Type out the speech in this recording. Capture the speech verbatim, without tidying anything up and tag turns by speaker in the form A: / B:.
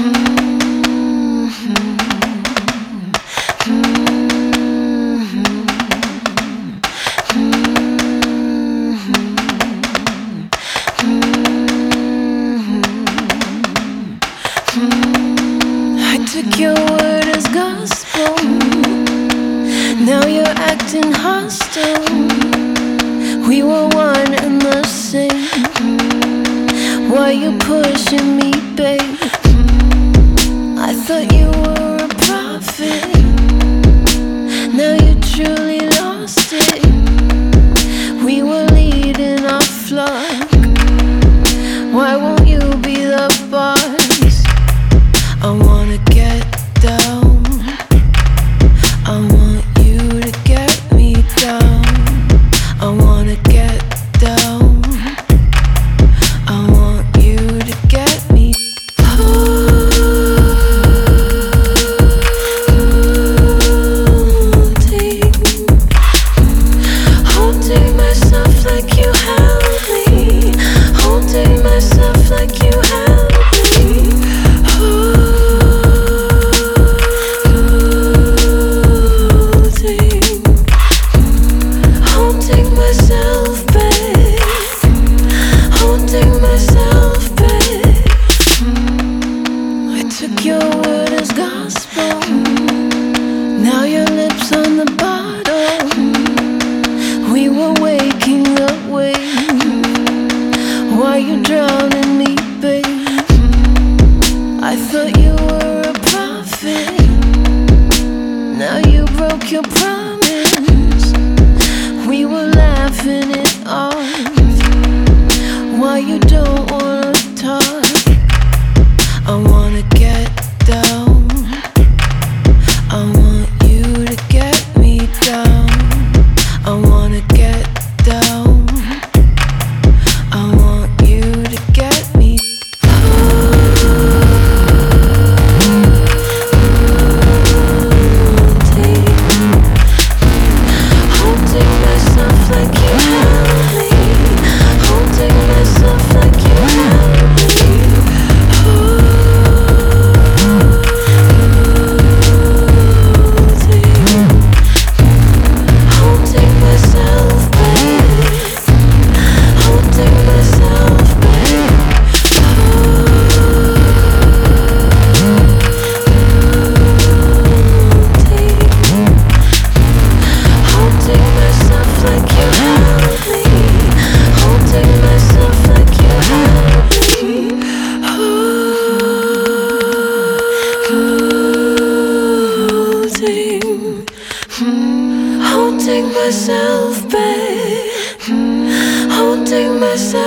A: I took your word as gospel. Now you're acting hostile. We were one and the same. Why you pushing me, babe? I thought you were a prophet. Now you truly lost it. We were leading our flock. Why won't you be the boss? I wanna get down. I want you to get me down. I wanna get down. I want you to get me holding, holding myself like you held me, holding myself like you held me. Took your word as gospel. Now your lips on the bottle. We were waking up, waiting. Why you drowning me, babe? I thought you were a prophet. Now you broke your promise. We were laughing it off. Why you don't wanna talk? I wanna get down. I want you to get me down. I wanna get down. I want you to get me holding, holding myself like you held me, holding myself like you held me. Holding myself, babe. Holding myself.